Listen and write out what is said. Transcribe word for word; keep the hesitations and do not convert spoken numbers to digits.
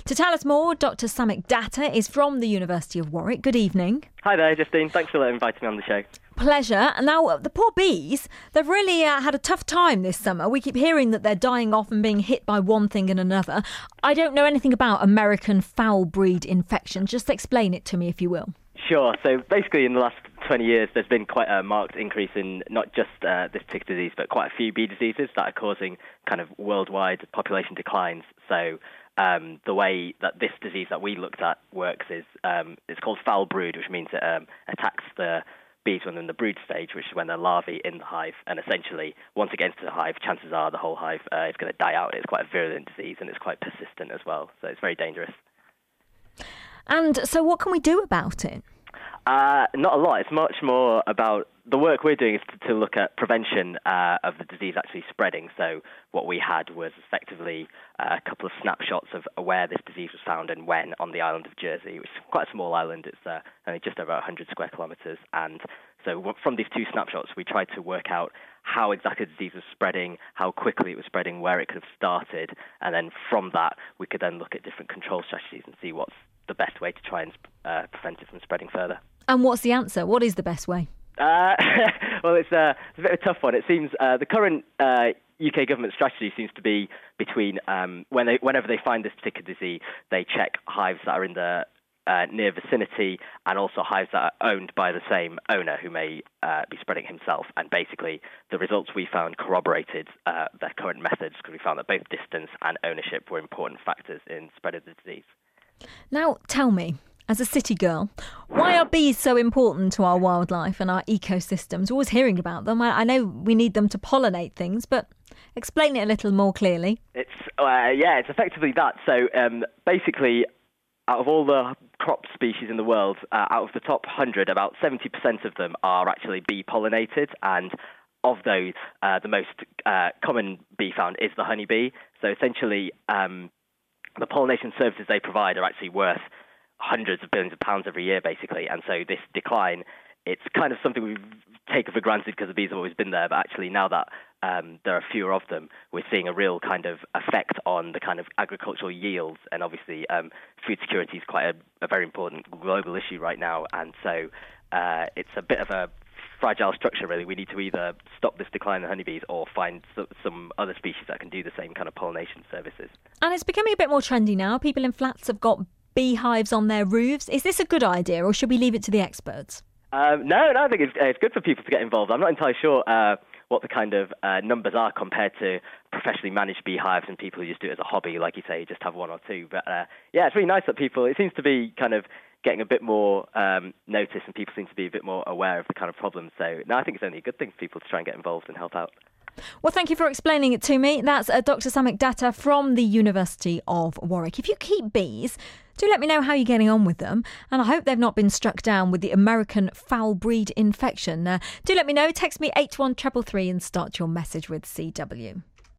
To tell us more, Doctor Samik Datta is from the University of Warwick. Good evening. Hi there, Justine. Thanks for inviting me on the show. Pleasure. Now, the poor bees, they've really uh, had a tough time this summer. We keep hearing that they're dying off and being hit by one thing and another. I don't know anything about American foul breed infection. Just explain it to me, if you will. Sure. So basically in the last twenty years, there's been quite a marked increase in not just uh, this particular disease, but quite a few bee diseases that are causing kind of worldwide population declines. So um, the way that this disease that we looked at works is um, it's called foul brood, which means it um, attacks the bees when they're in the brood stage, which is when they're larvae in the hive. And essentially, once it gets into the hive, chances are the whole hive uh, is going to die out. It's quite a virulent disease and it's quite persistent as well. So it's very dangerous. And so what can we do about it? Uh, not a lot. It's much more about the work we're doing is to, to look at prevention uh, of the disease actually spreading. So what we had was effectively uh, a couple of snapshots of where this disease was found and when on the island of Jersey, which is quite a small island. It's uh, only just over one hundred square kilometres. And so from these two snapshots, we tried to work out how exactly the disease was spreading, how quickly it was spreading, where it could have started. And then from that, we could then look at different control strategies and see what's the best way to try and uh, prevent it from spreading further. And what's the answer? What is the best way? Uh, well, it's, uh, it's a bit of a tough one. It seems uh, the current uh, U K government strategy seems to be between um, when they, whenever they find this particular disease, they check hives that are in the uh, near vicinity and also hives that are owned by the same owner who may uh, be spreading himself. And basically, the results we found corroborated uh, their current methods because we found that both distance and ownership were important factors in spread of the disease. Now, tell me, as a city girl, why are bees so important to our wildlife and our ecosystems? We're always hearing about them. I, I know we need them to pollinate things, but explain it a little more clearly. It's uh, yeah, it's effectively that. So um, basically, out of all the crop species in the world, uh, out of the top one hundred, about seventy percent of them are actually bee pollinated, and of those, uh, the most uh, common bee found is the honeybee. So essentially, um, the pollination services they provide are actually worth hundreds of billions of pounds every year, basically. And so this decline, it's kind of something we've taken for granted because the bees have always been there. But actually now that um, there are fewer of them, we're seeing a real kind of effect on the kind of agricultural yields. And obviously um, food security is quite a, a very important global issue right now. And so uh, it's a bit of a fragile structure, really. We need to either stop this decline in honeybees or find some other species that can do the same kind of pollination services. And it's becoming a bit more trendy now. People in flats have got beehives on their roofs. Is this a good idea, or should we leave it to the experts? Um, no, no, I think it's, uh, it's good for people to get involved. I'm not entirely sure uh, what the kind of uh, numbers are compared to professionally managed beehives and people who just do it as a hobby, like you say, just have one or two. But uh, yeah, it's really nice that people, it seems to be kind of getting a bit more um, notice and people seem to be a bit more aware of the kind of problems. So no, I think it's only a good thing for people to try and get involved and help out. Well, thank you for explaining it to me. That's uh, Doctor Samik Datta from the University of Warwick. If you keep bees, do let me know how you're getting on with them. And I hope they've not been struck down with the American foul breed infection. Uh, do let me know. Text me eight one three three three and start your message with C W.